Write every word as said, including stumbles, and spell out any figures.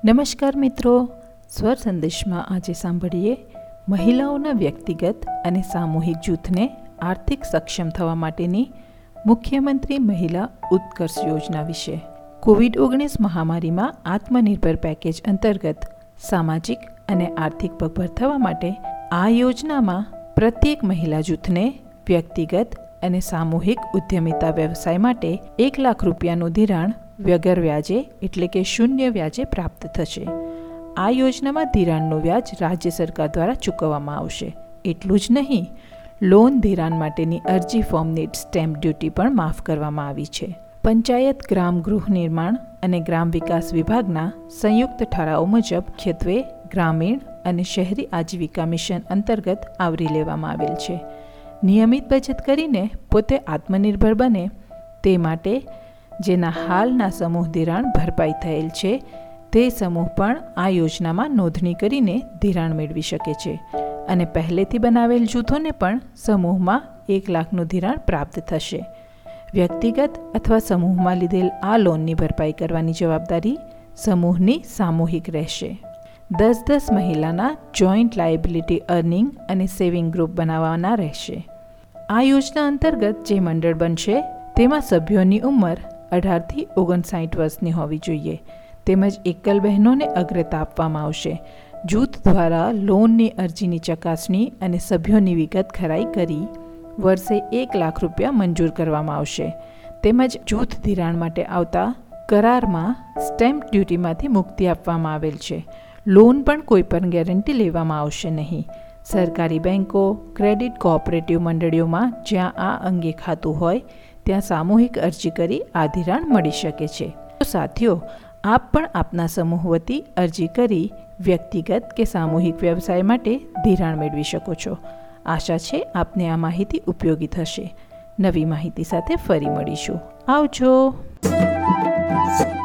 નમસ્કાર મિત્રો, સ્વર સંદેશમાં આજે સાંભળીએ મહિલાઓના વ્યક્તિગત અને સામૂહિક જૂથને આર્થિક સક્ષમ થવા માટેની મુખ્યમંત્રી મહિલા ઉત્કર્ષ યોજના વિશે. કોવિડ ઓગણીસ મહામારીમાં આત્મનિર્ભર પેકેજ અંતર્ગત સામાજિક અને આર્થિક પગભર થવા માટે આ યોજનામાં પ્રત્યેક મહિલા જૂથને વ્યક્તિગત અને સામૂહિક ઉદ્યમિતા વ્યવસાય માટે એક લાખ રૂપિયાનું ધિરાણ વગર વ્યાજે એટલે કે શૂન્ય વ્યાજે પ્રાપ્ત થશે. આ યોજનામાં ધિરાણનું વ્યાજ રાજ્ય સરકાર દ્વારા ચૂકવવામાં આવશે. એટલું જ નહીં, લોન ધિરાણ માટેની અરજી ફોર્મની સ્ટેમ્પ ડ્યુટી પણ માફ કરવામાં આવી છે. પંચાયત ગ્રામ ગૃહ નિર્માણ અને ગ્રામ વિકાસ વિભાગના સંયુક્ત ઠરાવો મુજબ મુખ્યત્વે ગ્રામીણ અને શહેરી આજીવિકા મિશન અંતર્ગત આવરી લેવામાં આવેલ છે. નિયમિત બચત કરીને પોતે આત્મનિર્ભર બને તે માટે જેના હાલના સમૂહ ધિરાણ ભરપાઈ થયેલ છે તે સમૂહ પણ આ યોજનામાં નોંધણી કરીને ધિરાણ મેળવી શકે છે અને પહેલેથી બનાવેલ જૂથોને પણ સમૂહમાં એક લાખનું ધિરાણ પ્રાપ્ત થશે. વ્યક્તિગત અથવા સમૂહમાં લીધેલ આ લોનની ભરપાઈ કરવાની જવાબદારી સમૂહની સામૂહિક રહેશે. દસ દસ મહિલાના જોઈન્ટ લાયબિલિટી અર્નિંગ અને સેવિંગ ગ્રુપ બનાવવાના રહેશે. આ યોજના અંતર્ગત જે મંડળ બનશે તેમાં સભ્યોની ઉંમર અઢારથી ઓગણસાઠ વર્ષની હોવી જોઈએ તેમજ એકલ બહેનોને અગ્રતા આપવામાં આવશે. જૂથ દ્વારા લોનની અરજીની ચકાસણી અને સભ્યોની વિગત ખરાઈ કરી વર્ષે એક લાખ રૂપિયા મંજૂર કરવામાં આવશે. તેમજ જૂથ ધિરાણ માટે આવતા કરારમાં સ્ટેમ્પ ડ્યુટીમાંથી મુક્તિ આપવામાં આવેલ છે. લોન પણ કોઈ પણ ગેરંટી લેવામાં આવશે નહીં. સરકારી બેન્કો, ક્રેડિટ કોઓપરેટિવ મંડળીઓમાં જ્યાં આ અંગે ખાતું હોય ત્યાં સામૂહિક અરજી કરી આ ધિરાણ મળી શકે છે. તો સાથીઓ, આપ પણ આપના સમૂહ વતી અરજી કરી વ્યક્તિગત કે સામૂહિક વ્યવસાય માટે ધિરાણ મેળવી શકો છો. આશા છે આપને આ માહિતી ઉપયોગી થશે. નવી માહિતી સાથે ફરી મળીશું. આવજો.